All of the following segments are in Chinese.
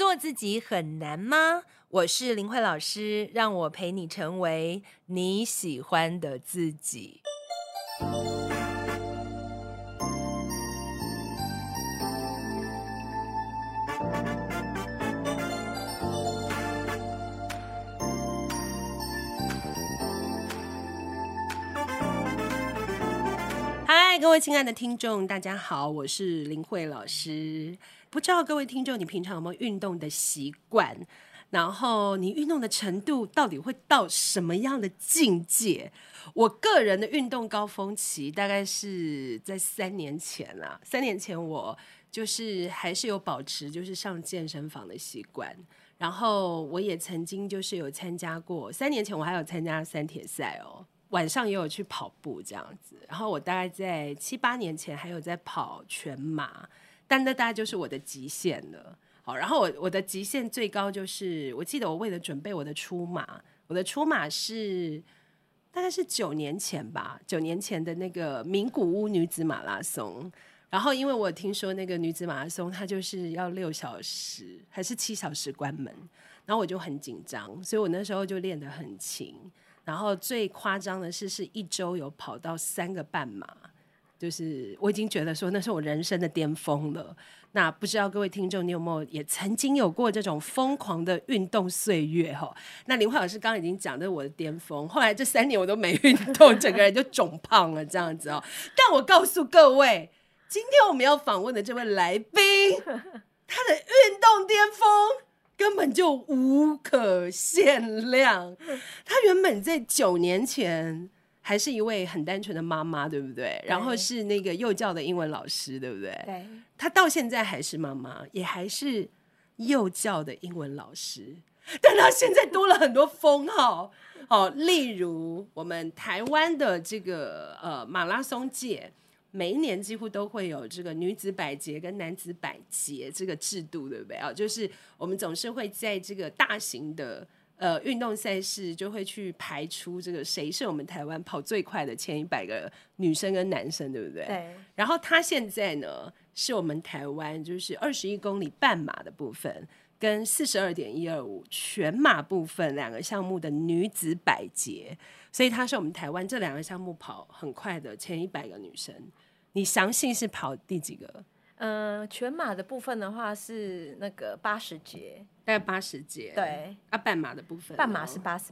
做自己很难吗？我是林慧老师，让我陪你成为你喜欢的自己。嗨，各位亲爱的听众，大家好，我是林慧老师。不知道各位听众，你平常有没有运动的习惯？然后你运动的程度到底会到什么样的境界？我个人的运动高峰期大概是在3年前啦。3年前我就是还是有保持就是上健身房的习惯，然后我也曾经就是有参加过，3年前我还有参加三铁赛哦。晚上也有去跑步这样子，然后我大概在7、8年前还有在跑全马，但那大概就是我的极限了。好，然后我的极限最高就是，我记得我为了准备我的出马，我的出马是大概是9年前吧，9年前的那个名古屋女子马拉松。然后因为我听说那个女子马拉松它就是要6小时还是7小时关门，然后我就很紧张，所以我那时候就练得很勤。然后最夸张的是1周有跑到3个半马，就是我已经觉得说那是我人生的巅峰了。那不知道各位听众你有没有也曾经有过这种疯狂的运动岁月？那林慧老师刚刚已经讲的我的巅峰，后来这3年我都没运动，整个人就肿胖了这样子哦。但我告诉各位，今天我们要访问的这位来宾，他的运动巅峰根本就无可限量。她原本在9年前还是一位很单纯的妈妈，对不对？然后是那个幼教的英文老师，对不对？ 对。 她到现在还是妈妈，也还是幼教的英文老师，但她现在多了很多封号，例如我们台湾的这个马拉松界。每一年几乎都会有这个女子百节跟男子百节这个制度，对不对？就是我们总是会在这个大型的运动赛事就会去排出这个谁是我们台湾跑最快的前100个女生跟男生，对不对？ 对。 然后他现在呢是我们台湾就是21公里半马的部分跟42.125全马部分2个项目的女子百节，所以他是我们台湾这2个项目跑很快的前100个女生。你详细是跑第几个？ 全马的部分的话是那个80节， 大概80节。 对。 半马的部分， 半马是88。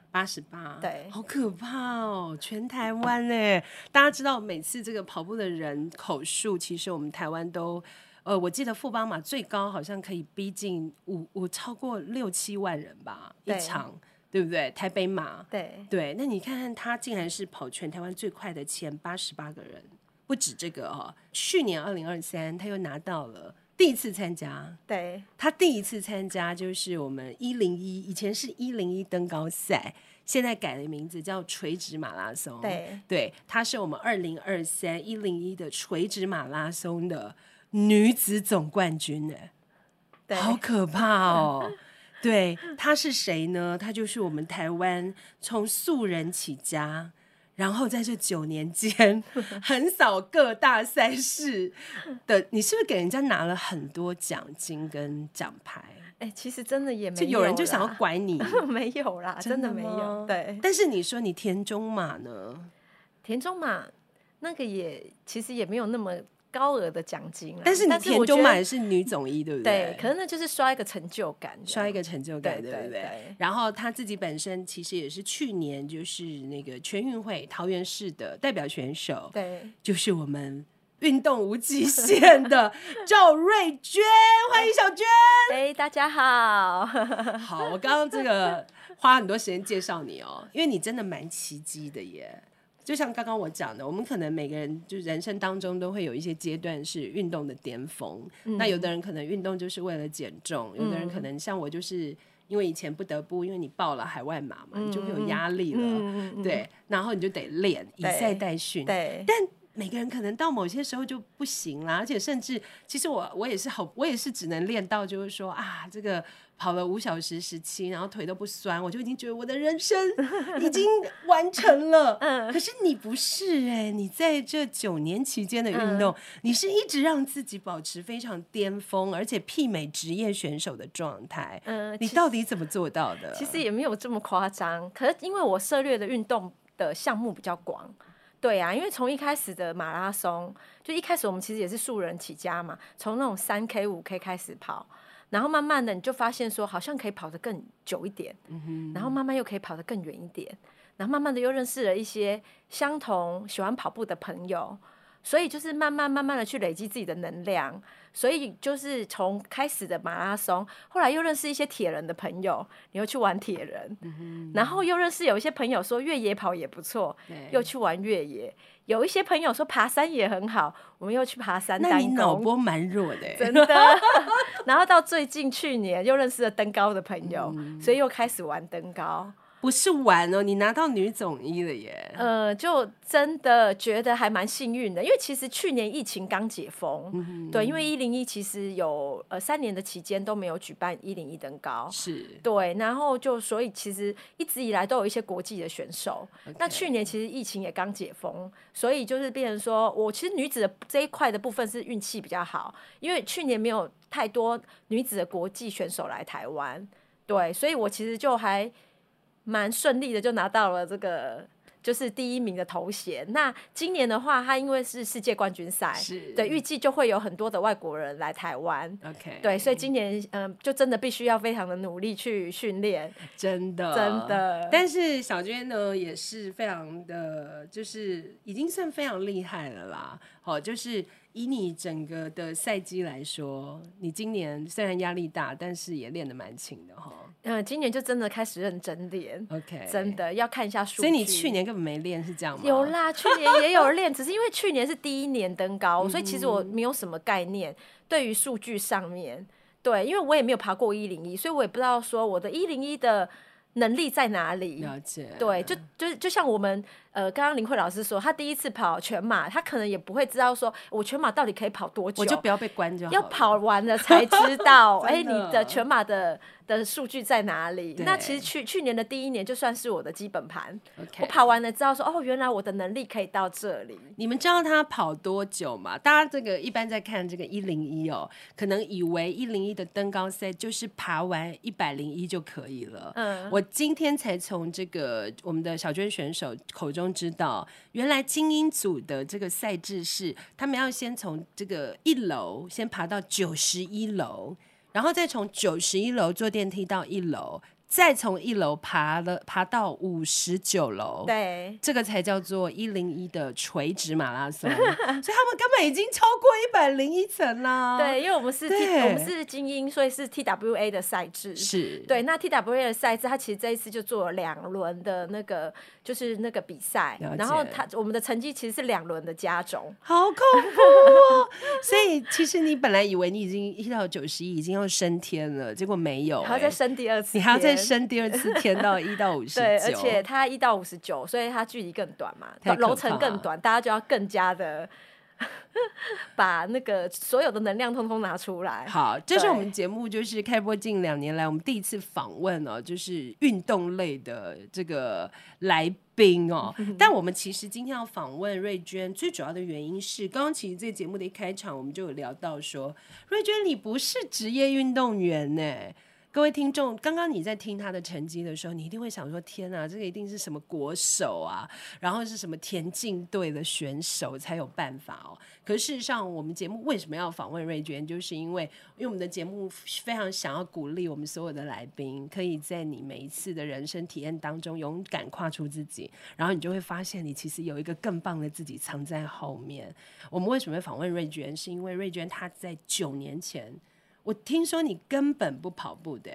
88， 对。 好可怕哦！全台湾耶，大家知道每次这个跑步的人口数，其实我们台湾都。我记得富邦马最高好像可以逼近超过6、7万人吧一场，对不对？台北马，对，那你看看他竟然是跑全台湾最快的前88个人，不止这个哦。去年2023他又拿到了第一次参加， 对， 他第一次参加就是我们101，以前是101登高赛，现在改了名字叫垂直马拉松。对，他是我们2023 101的垂直马拉松的女子总冠军呢，好可怕哦！对，她是谁呢？她就是我们台湾从素人起家，然后在这9年间横扫各大赛事的。你是不是给人家拿了很多奖金跟奖牌？ 其实真的也没有啦， 就有人就想要拐你没有啦，真的没有。对， 但是你说你田中马呢？ 田中马那个其实也没有那么高额的奖金啦， 但是你田中马也是女总一，对不对？ 对，可能那就是刷一个成就感， 刷一个成就感， 对不对？然后他自己本身其实也是去年就是那个全运会桃园市的代表选手， 对， 就是我们运动无极限的赵瑞娟，欢迎小娟。 大家好。 好，我刚刚这个花很多时间介绍你哦，因为你真的蛮奇迹的耶。就像刚刚我讲的，我们可能每个人就人生当中都会有一些阶段是运动的巅峰，那有的人可能运动就是为了减重，有的人可能像我就是因为以前不得不因为你报了海外马嘛，你就会有压力了，对，然后你就得练以赛代训，但每个人可能到某些时候就不行啦，而且甚至其实我也是只能练到就是说啊，这个跑了5小时17，然后腿都不酸，我就已经觉得我的人生已经完成了。可是你不是你在这9年期间的运动，你是一直让自己保持非常巅峰，而且媲美职业选手的状态。你到底怎么做到的？ 其实也没有这么夸张，可是因为我涉猎的运动的项目比较广。对啊，因为从一开始的马拉松，就一开始我们其实也是素人起家嘛，从那种3K 5K 开始跑，然后慢慢的你就发现说好像可以跑得更久一点，然后慢慢又可以跑得更远一点，然后慢慢的又认识了一些相同喜欢跑步的朋友，所以就是慢慢的去累积自己的能量，所以就是从开始的马拉松，后来又认识一些铁人的朋友，你又去玩铁人，然后又认识有一些朋友说越野跑也不错，又去玩越野，有一些朋友说爬山也很好，我们又去爬山单攻。 那你脑波蛮弱的真的然后到最近去年又认识了登高的朋友，所以又开始玩登高。 不是玩哦，你拿到女总1了耶。 就真的觉得还蛮幸运的，因为其实去年疫情刚解封，对，因为101其实有3年的期间都没有举办101登高， 是， 对，然后就所以其实一直以来都有一些国际的选手。那去年其实疫情也刚解封，所以就是变成说我其实女子的这一块的部分是运气比较好，因为去年没有太多女子的国际选手来台湾，对，所以我其实就还蛮顺利的就拿到了这个就是第1名的头衔。那今年的话，它因为是世界冠军赛，对，预计就会有很多的外国人来台湾。 OK， 对，所以今年就真的必须要非常的努力去训练， 真的。但是小娟呢，也是非常的，就是已经算非常厉害了啦。就是以你整个的赛季来说，你今年虽然压力大，但是也练得蛮勤的哈。 今年就真的开始认真练 ，OK， 真的要看一下数据。 所以你去年根本没练是这样吗？ 有啦，去年也有练，只是因为去年是第1年登高，所以其实我没有什么概念对于数据上面。对，因为我也没有爬过101，所以我也不知道说我的101的能力在哪里。 了解。 对，就像我们刚刚林慧老师说，他第一次跑全马，他可能也不会知道说我全马到底可以跑多久， 我就不要被关就好了， 要跑完了才知道你的全马的数据在哪里。那其实去年的第1年就算是我的基本盘，我跑完了知道说原来我的能力可以到这里。 你们知道他跑多久吗？大家这个一般在看这个101可能以为101的登高赛就是爬完101就可以了。我今天才从这个我们的小娟选手口中知道，原来精英组的这个赛制是他们要先从这个1楼先爬到91楼，然后再从91楼坐电梯到1楼，再从1楼爬到59楼， 对， 这个才叫做101的垂直马拉松。所以他们根本已经超过101层啦。 对，因为我们是精英，所以是 TWA 的赛制。 是， 对，那 TWA 的赛制，它其实这一次就做了2轮的那个，就是那个比赛，然后我们的成绩其实是2轮的加总， 好恐怖哦！所以其实你本来以为你已经1到91已经要升天了，结果没有， 还要再升第2次， 你还要再升第2次天到1到59。 对，而且它1到59，所以它距离更短嘛，楼层更短，大家就要更加的把那个所有的能量通通拿出来。 好，这是我们节目就是开播近2年来我们第一次访问就是运动类的这个来宾但我们其实今天要访问瑞娟最主要的原因是，刚刚其实这个节目的一开场我们就有聊到说，瑞娟你不是职业运动员呢。各位听众，刚刚你在听他的成绩的时候，你一定会想说，天啊，这个一定是什么国手啊，然后是什么田径队的选手才有办法可是事实上，我们节目为什么要访问瑞娟，就是因为我们的节目非常想要鼓励我们所有的来宾，可以在你每一次的人生体验当中勇敢跨出自己，然后你就会发现你其实有一个更棒的自己藏在后面。我们为什么会访问瑞娟，是因为瑞娟她在9年前，我听说你根本不跑步的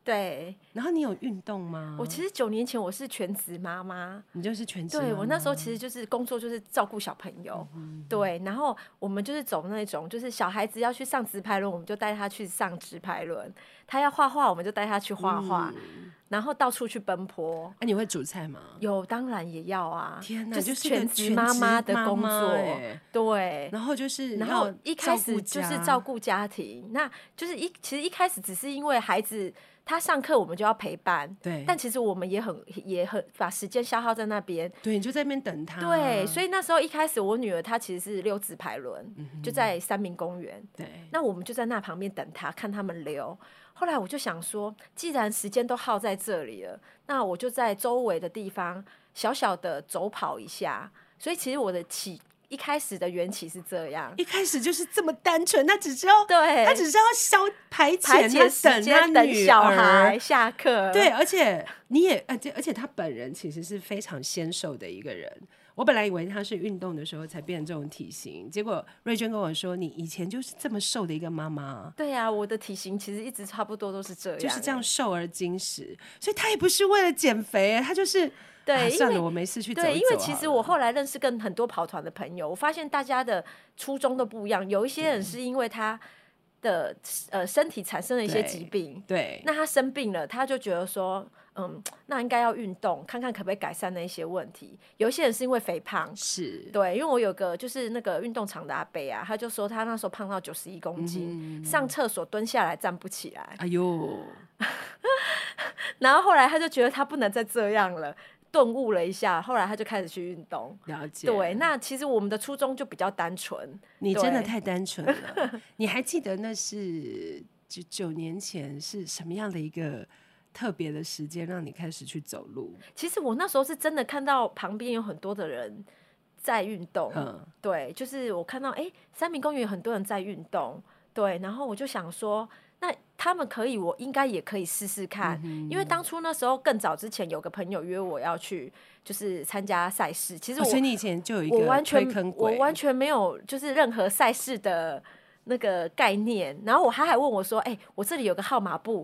对。 然后你有运动吗？ 我其实9年前我是全职妈妈， 你就是全职妈妈。 对，我那时候其实就是工作就是照顾小朋友，对，然后我们就是走那种就是小孩子要去上直排轮，我们就带他去上直排轮，他要画画我们就带他去画画，然后到处去奔波。 你会煮菜吗？ 有，当然也要啊。 天哪， 就是全职妈妈的工作，对。 然后就是然后一开始就是照顾家庭，那就是其实一开始只是因为孩子他上课我们就要陪伴， 对。 但其实我们也很把时间消耗在那边， 对，你就在那边等他。 对，所以那时候一开始我女儿她其实是溜直排轮，就在三民公园。 对。 那我们就在那旁边等她，看他们溜。后来我就想说，既然时间都耗在这里了，那我就在周围的地方小小的走跑一下。所以其实我的一开始的缘起是这样， 一开始就是这么单纯，他只是要排遣时间等小孩下课。 对，而且他本人其实是非常纤瘦的一个人。我本来以为他是运动的时候才变成这种体型，结果瑞娟跟我说，你以前就是这么瘦的一个妈妈。 对啊，我的体型其实一直差不多都是这样， 就是这样瘦而精实，所以他也不是为了减肥，他就是对， 算了，我没事去走一走。 对，因为其实我后来认识跟很多跑团的朋友，我发现大家的初衷都不一样。有一些人是因为他的身体产生了一些疾病， 对， 那他生病了，他就觉得说，那应该要运动，看看可不可以改善那一些问题。有一些人是因为肥胖， 是对，因为我有个就是那个运动场的阿伯啊，他就说他那时候胖到91公斤，上厕所蹲下来站不起来， 哎呦， 然后后来他就觉得他不能再这样了。顿悟了一下，后来他就开始去运动。 了解， 对，那其实我们的初衷就比较单纯。 你真的太单纯了。你还记得那是9年前是什么样的一个特别的时间让你开始去走路？ 其实我那时候是真的看到旁边有很多的人在运动，对，就是我看到三民公园有很多人在运动，对，然后我就想说，那他们可以，我应该也可以试试看，因为当初那时候更早之前有个朋友约我要去，就是参加赛事。其实所以你以前就有一个推坑鬼， 我完全没有就是任何赛事的那个概念。然后他还问我说：“我这里有个号码布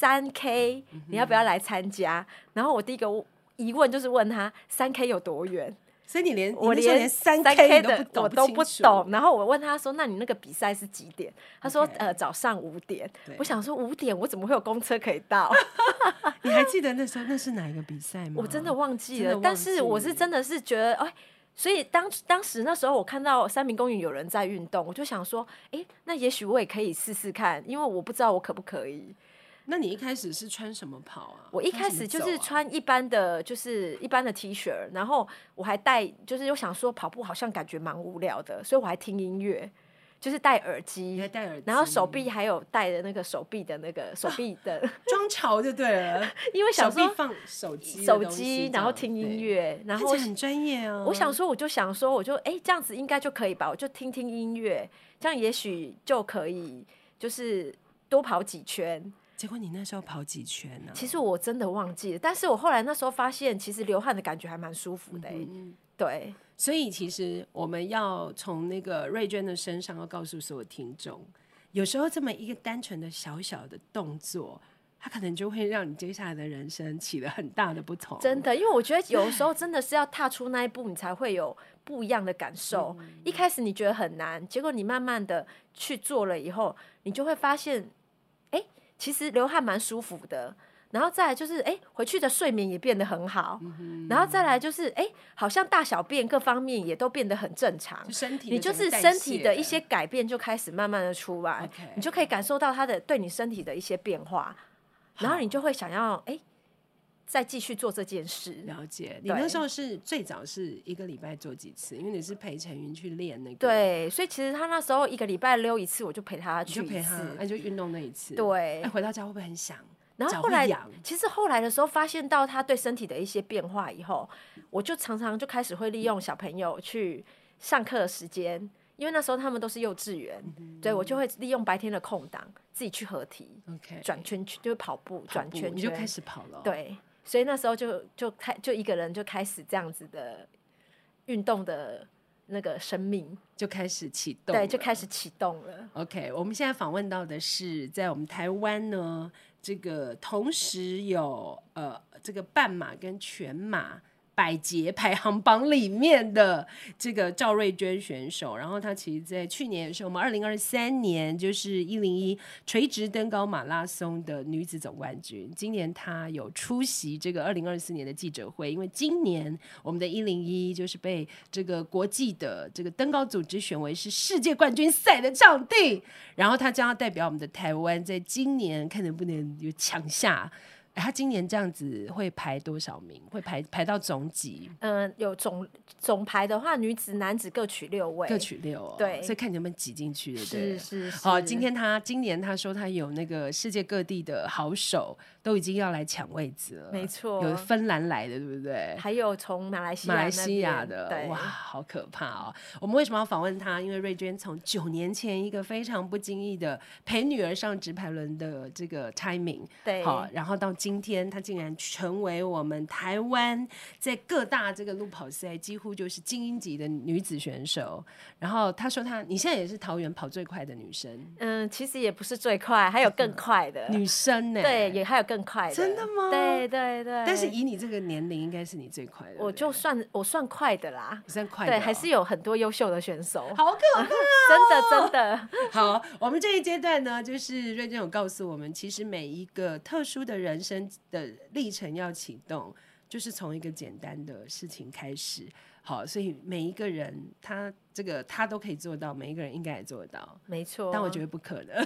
3K，你要不要来参加？”然后我第一个疑问就是问他3K 有多远。 所以你连 3K 的我都不懂，然后我问他说：“那你那个比赛是几点？”他说：“ 早上5点。”我想说5点我怎么会有公车可以到？ 你还记得那时候那是哪一个比赛吗？ 我真的忘记了，但是我是真的是觉得所以当时那时候我看到三民公园有人在运动，我就想说，那也许我也可以试试看，因为我不知道我可不可以。 那你一开始是穿什么跑啊？ 我一开始就是穿一般的，就是一般的 T 恤，然后我还戴，就是又想说跑步好像感觉蛮无聊的，所以我还听音乐，就是戴耳机，然后手臂还有戴的那个手臂的装潮就对了， 因为想说放手机， 然后听音乐，然后很专业哦。 我想说，我就这样子应该就可以吧，我就听听音乐，这样也许就可以，就是多跑几圈。 结果你那时候跑几圈呢？ 其实我真的忘记了，但是我后来那时候发现，其实流汗的感觉还蛮舒服的。对， 所以其实我们要从那个瑞娟的身上要告诉所有听众，有时候这么一个单纯的小小的动作，它可能就会让你接下来的人生起了很大的不同。 真的，因为我觉得有时候真的是要踏出那一步，你才会有不一样的感受。一开始你觉得很难，结果你慢慢的去做了以后，你就会发现，其实流汗蛮舒服的，然后再来就是回去的睡眠也变得很好，然后再来就是好像大小便各方面也都变得很正常，你就是身体的一些改变就开始慢慢的出来，你就可以感受到它的对你身体的一些变化，然后你就会想要再继续做这件事。 了解，你那时候是最早是1个礼拜做几次？因为你是陪陈云去练那个。 对，所以其实他那时候1个礼拜溜一次，我就陪他去一次， 那就运动那一次。 对， 回到家会不会很想？ 然后后来，其实后来的时候发现到他对身体的一些变化以后，我就常常就开始会利用小朋友去上课的时间，因为那时候他们都是幼稚园，对，我就会利用白天的空档自己去合体，转圈圈，就是跑步转圈圈， 你就开始跑了。 对，所以那时候就一个人就开始这样子的运动的那个生命就开始启动， 对，就开始启动了。 OK， 我们现在访问到的是在我们台湾呢这个同时有这个半马跟全马百捷排行榜里面的这个赵瑞娟选手，然后她其实在去年也是我们2023年就是101垂直登高马拉松的女子总冠军。今年她有出席这个2024年的记者会，因为今年我们的101就是被这个国际的这个登高组织选为是世界冠军赛的场地，然后她将要代表我们的台湾在今年看能不能有抢下。他今年这样子会排多少名？会排到总几？ 有总排的话，女子、男子各取6位， 各取6哦。 对， 所以看你们挤进去的，对。 是。 好，今年他说他有那个世界各地的好手都已经要来抢位置了， 没错， 有芬兰来的，对不对？ 还有从马来西亚的，哇，好可怕哦！我们为什么要访问他？因为瑞娟从9年前一个非常不经意的陪女儿上直排轮的这个 timing， 对， 好，然后到今天，她竟然成为我们台湾在各大这个路跑赛几乎就是精英级的女子选手。然后她说你现在也是桃园跑最快的女生。 其实也不是最快，还有更快的女生呢。 对，也还有更快的。 真的吗？ 对。 但是以你这个年龄，应该是你最快的。 我算快的啦， 你算快的。 对，还是有很多优秀的选手。 好可怕真的。 好，我们这一阶段呢，就是瑞娟有告诉我们，其实每一个特殊的人生的历程要启动，就是从一个简单的事情开始。好，所以每一个人他都可以做到，每一个人应该也做得到， 没错。 但我觉得不可能。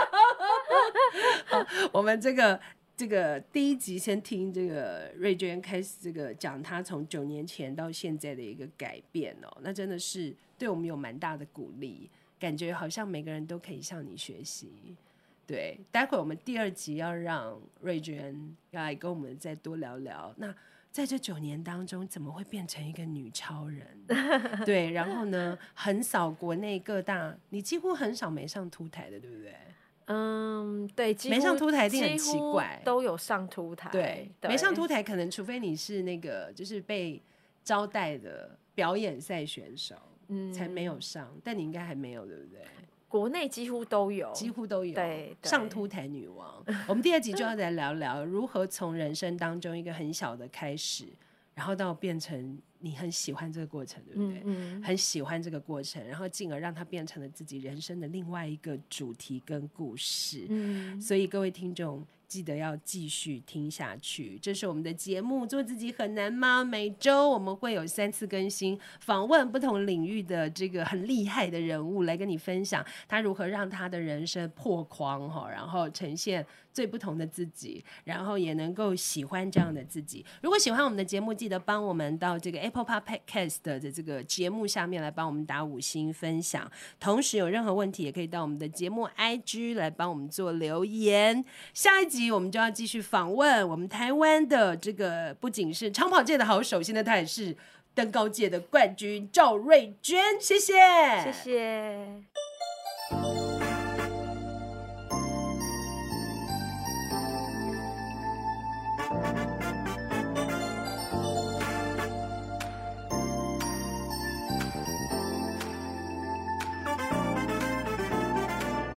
好，我们这个第一集先听这个瑞娟开始这个讲她从9年前到现在的一个改变哦，那真的是对我们有蛮大的鼓励，感觉好像每个人都可以向你学习。对，待会我们第2集要让瑞娟要来跟我们再多聊聊，那在这9年当中怎么会变成一个女超人？对，然后呢，横扫国内各大，你几乎很少没上凸台的，对不对？ 对， 没上凸台一定很奇怪， 都有上凸台。 对，没上凸台可能除非你是那个就是被招待的表演赛选手，才没有上，但你应该还没有，对不对？ 国内几乎都有， 对，上凸台女王。我们第2集就要来聊聊如何从人生当中一个很小的开始，然后到变成你很喜欢这个过程，对不对？很喜欢这个过程，然后进而让它变成了自己人生的另外一个主题跟故事。所以各位听众记得要继续听下去。这是我们的节目做自己很难吗？每周我们会有3次更新，访问不同领域的这个很厉害的人物，来跟你分享他如何让他的人生破框，然后呈现最不同的自己，然后也能够喜欢这样的自己。如果喜欢我们的节目，记得帮我们到这个 Apple Podcast 的这个节目下面来帮我们打5星分享，同时有任何问题也可以到我们的节目 IG 来帮我们做留言。下一集我们就要继续访问我们台湾的这个不仅是长跑界的好手，现在他也是登高界的冠军赵瑞娟。谢谢。